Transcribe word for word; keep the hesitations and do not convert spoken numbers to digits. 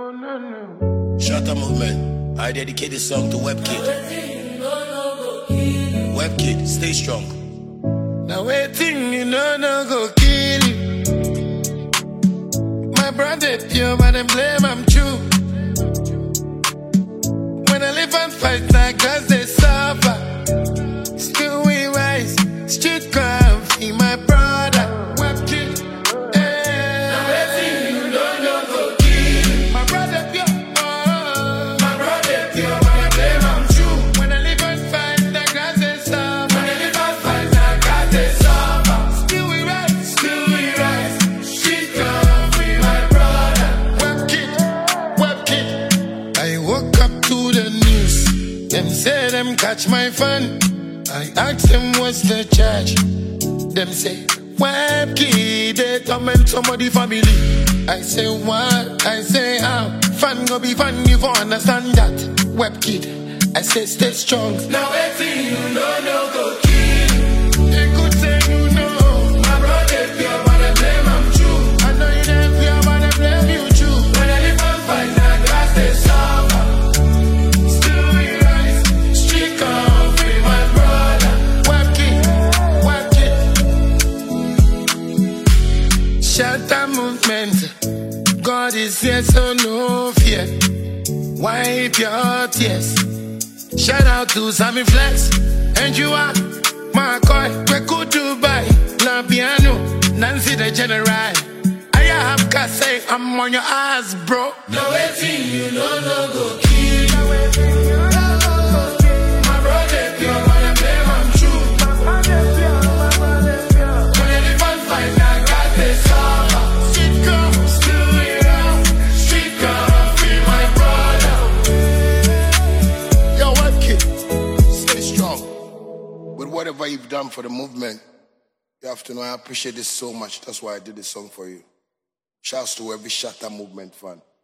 no, no, no. Shatta Movement. I dedicate this song to WebKid. WebKid, stay strong. Now waiting, you know, no go kill you. My brother pure, but them blame I'm true. When I live and fight, like cause they suffer. Still we rise, street crime, be my brother. WebKid, eh. Now waiting, you know, no go kill you. My brother pure, oh. My brother pure, but I blame I'm true. When I live and fight, like cause they suffer. When I live and fight, like cause they suffer. Still we rise, still we rise, street crime, be my brother. WebKid, WebKid. I woke up to the news. Them say them catch my phone. I asked them what's the charge. Them say WebKid, they torment somebody family. I say what? I say how? Fun go be fun, you for understand that. WebKid, I say stay strong. Now waiting, you know, no go kill. They could say you know. My brother pure, but I blame I'm true. I know you them pure, but I blame you true. When I live and fight, now grass they suffer. Still we rise, street come free my brother. WebKid, WebKid. Shatta Movement. God is here, so no fear. Wipe your tears. Shout out to Sammy Flex. And you are my coy. We could Dubai. La Piano. Nancy the General. I have to say I'm on your ass, bro. No waiting, you know, no go kill. No waiting, you know, no go kill. My brother pure, but I blame I'm true. My brother pure, my brother pure. When I live and fight, I got this summer. Street come, still we around. Street come, free my brother. Yo, WebKid, stay strong. With whatever you've done for the movement, you have to know I appreciate this so much. That's why I did this song for you. Shouts to every Shatta Movement fan.